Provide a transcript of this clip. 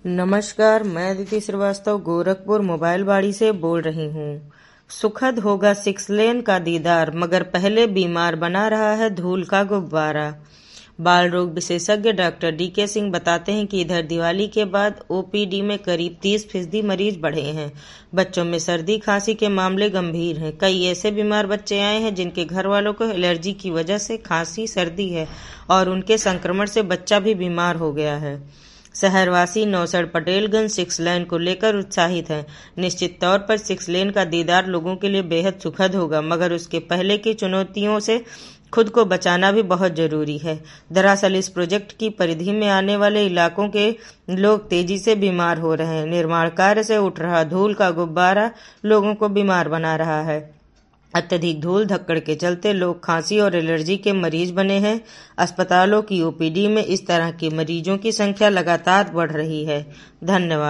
नमस्कार, मैं अदिति श्रीवास्तव गोरखपुर मोबाइल बाड़ी से बोल रही हूँ। सुखद होगा 6 लेन का दीदार, मगर पहले बीमार बना रहा है धूल का गुब्बारा। बाल रोग विशेषज्ञ डॉक्टर DK सिंह बताते हैं कि इधर दिवाली के बाद OPD में करीब 30% मरीज बढ़े हैं। बच्चों में सर्दी खांसी के मामले गंभीर हैं। कई ऐसे बीमार बच्चे आए हैं जिनके घर वालों को एलर्जी की वजह से खांसी सर्दी है और उनके संक्रमण से बच्चा भी बीमार हो गया है। शहरवासी नौसड़ पटेलगंज 6 लेन को लेकर उत्साहित हैं। निश्चित तौर पर 6 लेन का दीदार लोगों के लिए बेहद सुखद होगा, मगर उसके पहले की चुनौतियों से खुद को बचाना भी बहुत जरूरी है। दरअसल इस प्रोजेक्ट की परिधि में आने वाले इलाकों के लोग तेजी से बीमार हो रहे हैं। निर्माण कार्य से उठ रहा धूल का गुब्बारा लोगों को बीमार बना रहा है। अत्यधिक धूल धक्कड़ के चलते लोग खांसी और एलर्जी के मरीज बने हैं। अस्पतालों की OPD में इस तरह के मरीजों की संख्या लगातार बढ़ रही है। धन्यवाद।